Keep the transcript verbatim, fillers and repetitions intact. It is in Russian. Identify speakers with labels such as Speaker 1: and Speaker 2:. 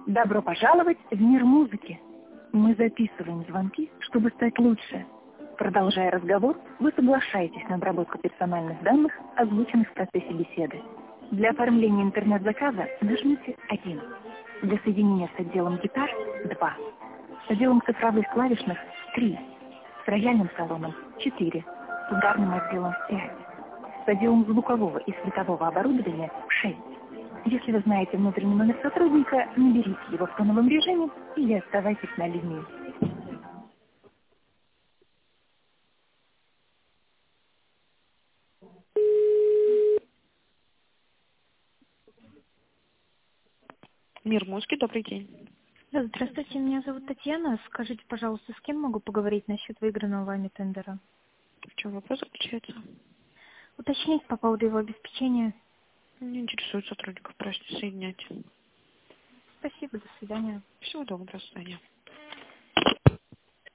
Speaker 1: Добро пожаловать в мир музыки. Мы записываем звонки, чтобы стать лучше. Продолжая разговор, вы соглашаетесь на обработку персональных данных, озвученных в процессе беседы. Для оформления интернет-заказа нажмите один. Для соединения с отделом гитар – два. С отделом цифровых клавишных – три. С рояльным салоном – четыре. С ударным отделом – пять. С отделом звукового и светового оборудования – шесть. Если вы знаете внутренний номер сотрудника, наберите его в тоновом режиме или оставайтесь на линии.
Speaker 2: Мир музыки, добрый день.
Speaker 3: Да, здравствуйте, меня зовут Татьяна. Скажите, пожалуйста, с кем могу поговорить насчет выигранного вами тендера?
Speaker 2: В чем вопрос заключается?
Speaker 3: Уточнить по поводу его обеспечения.
Speaker 2: Не интересует сотрудников, просите соединять.
Speaker 3: Спасибо, до свидания.
Speaker 2: Всего доброго, до свидания.